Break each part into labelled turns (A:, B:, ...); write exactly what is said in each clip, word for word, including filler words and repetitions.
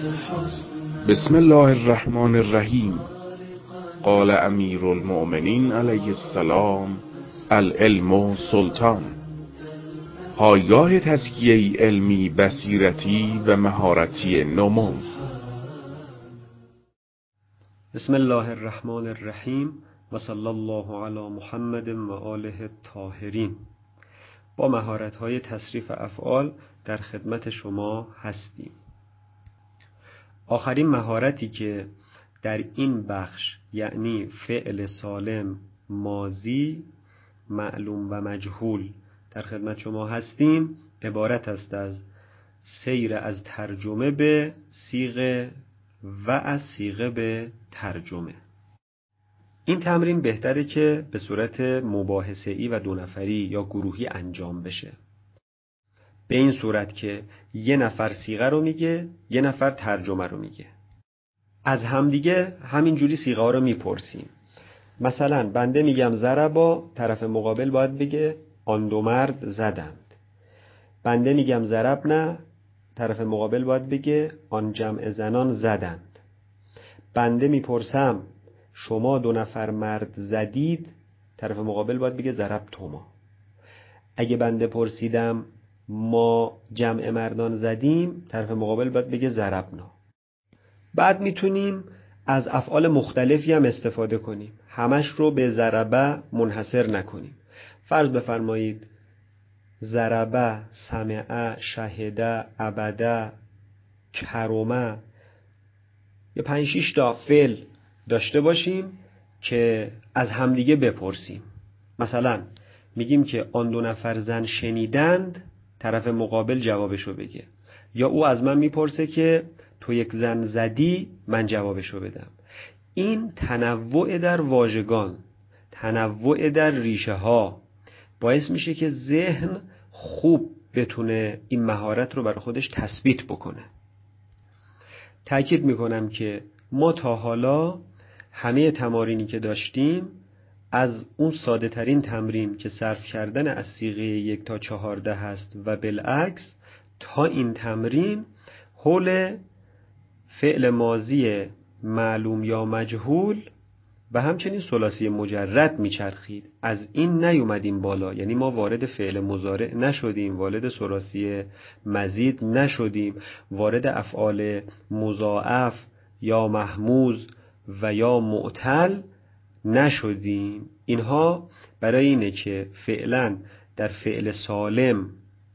A: بسم الله الرحمن الرحیم. قال امیر المؤمنین علیه السلام: العلم سلطان. پایگاه تزکیه علمی، بصیرتی و مهارتی نمو.
B: بسم الله الرحمن الرحیم و صلی الله علی محمد و آله الطاهرین. با مهارت‌های تصریف افعال در خدمت شما هستیم. آخرین مهارتی که در این بخش، یعنی فعل سالم ماضی معلوم و مجهول، در خدمت شما هستیم، عبارت است از سیر از ترجمه به صیغه و از صیغه به ترجمه. این تمرین بهتره که به صورت مباحثه‌ای و دو نفری یا گروهی انجام بشه. به این صورت که یه نفر صیغه رو میگه، یه نفر ترجمه رو میگه. از همدیگه همینجوری صیغه ها رو میپرسیم. مثلا بنده میگم ضربا، طرف مقابل باید بگه آن دو مرد زدند. بنده میگم ضربنا، طرف مقابل باید بگه آن جمع زنان زدند. بنده میپرسم شما دو نفر مرد زدید، طرف مقابل باید بگه ضربتما. اگه بنده پرسیدم ما جمع مردان زدیم، طرف مقابل باید بگه ضربنا. بعد میتونیم از افعال مختلفی هم استفاده کنیم. همش رو به ضربه منحصر نکنیم. فرض بفرمایید ضربه، سمعه، شهده، ابده، کرمه، یه پنج شیش تا فعل داشته باشیم که از همدیگه بپرسیم. مثلا میگیم که آن دو نفر زن شنیدند، طرف مقابل جوابشو بگه. یا او از من میپرسه که تو یک زن زدی، من جوابشو بدم. این تنوع در واژگان، تنوع در ریشه ها باعث میشه که ذهن خوب بتونه این مهارت رو برای خودش تثبیت بکنه. تأکید میکنم که ما تا حالا همه تمارینی که داشتیم، از اون ساده ترین تمرین که صرف کردن از صیغه یک تا چهارده هست و بالعکس، تا این تمرین حول فعل ماضی معلوم یا مجهول و همچنین ثلاثی مجرد میچرخید. از این نیومدیم بالا، یعنی ما وارد فعل مضارع نشدیم، وارد ثلاثی مزید نشدیم، وارد افعال مضاعف یا محموز و یا معتل نشدیم. اینها برای اینه که فعلا در فعل سالم،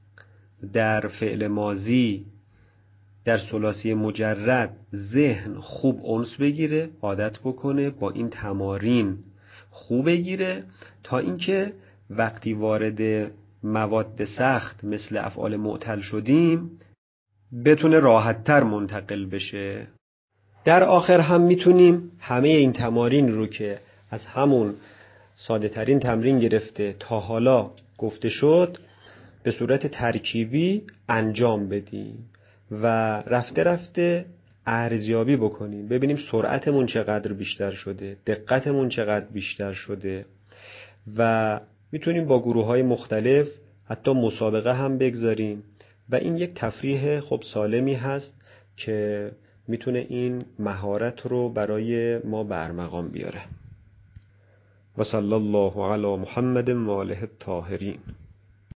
B: در فعل ماضی، در ثلاثی مجرد ذهن خوب انس بگیره، عادت بکنه، با این تمارین خوب بگیره، تا اینکه وقتی وارد مواد سخت مثل افعال معتل شدیم بتونه راحت‌تر منتقل بشه. در آخر هم میتونیم همه این تمارین رو که از همون ساده ترین تمرین گرفته تا حالا گفته شد به صورت ترکیبی انجام بدیم و رفته رفته ارزیابی بکنیم، ببینیم سرعتمون چقدر بیشتر شده، دقتمون چقدر بیشتر شده و میتونیم با گروه‌های مختلف حتی مسابقه هم بگذاریم و این یک تفریح خب سالمی هست که میتونه این مهارت رو برای ما برمقام بیاره. و صلی الله علی محمد و آله الطاهرین.